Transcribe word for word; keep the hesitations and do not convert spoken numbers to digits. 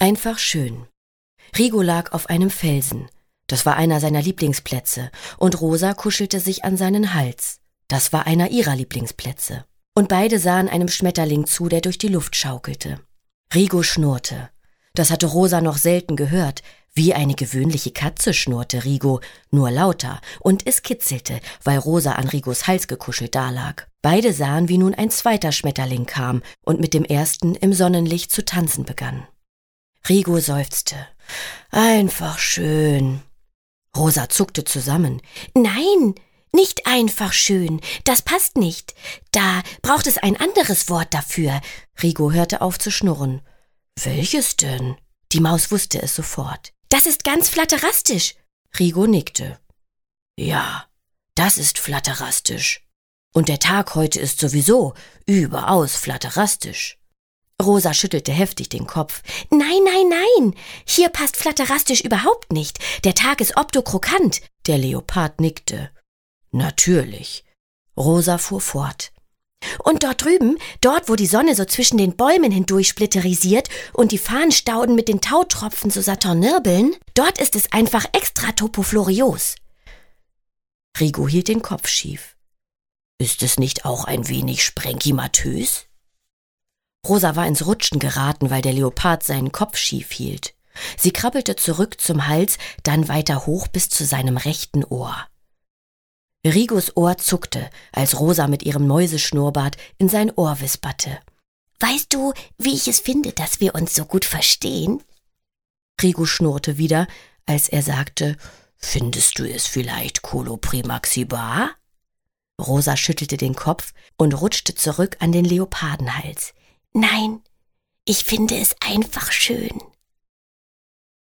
Einfach schön. Rigo lag auf einem Felsen. Das war einer seiner Lieblingsplätze. Und Rosa kuschelte sich an seinen Hals. Das war einer ihrer Lieblingsplätze. Und beide sahen einem Schmetterling zu, der durch die Luft schaukelte. Rigo schnurrte. Das hatte Rosa noch selten gehört. Wie eine gewöhnliche Katze schnurrte Rigo, nur lauter, und es kitzelte, weil Rosa an Rigos Hals gekuschelt dalag. Beide sahen, wie nun ein zweiter Schmetterling kam und mit dem ersten im Sonnenlicht zu tanzen begann. Rigo seufzte. Einfach schön. Rosa zuckte zusammen. Nein, nicht einfach schön, das passt nicht. Da braucht es ein anderes Wort dafür. Rigo hörte auf zu schnurren. Welches denn? Die Maus wusste es sofort. Das ist ganz flatterastisch. Rigo nickte. Ja, das ist flatterastisch. Und der Tag heute ist sowieso überaus flatterastisch. Rosa schüttelte heftig den Kopf. Nein, nein, nein, hier passt flatterastisch überhaupt nicht. Der Tag ist optokrokant. Der Leopard nickte. Natürlich. Rosa fuhr fort. Und dort drüben, dort wo die Sonne so zwischen den Bäumen hindurch splitterisiert und die Farnstauden mit den Tautropfen so saturnirbeln, dort ist es einfach extra topoflorios. Rigo hielt den Kopf schief. Ist es nicht auch ein wenig sprenkimatös? Rosa war ins Rutschen geraten, weil der Leopard seinen Kopf schief hielt. Sie krabbelte zurück zum Hals, dann weiter hoch bis zu seinem rechten Ohr. Rigos Ohr zuckte, als Rosa mit ihrem Mäuseschnurrbart in sein Ohr wisperte. Weißt du, wie ich es finde, dass wir uns so gut verstehen? Rigo schnurrte wieder, als er sagte, findest du es vielleicht Coloprimaxibar? Rosa schüttelte den Kopf und rutschte zurück an den Leopardenhals. Nein, ich finde es einfach schön.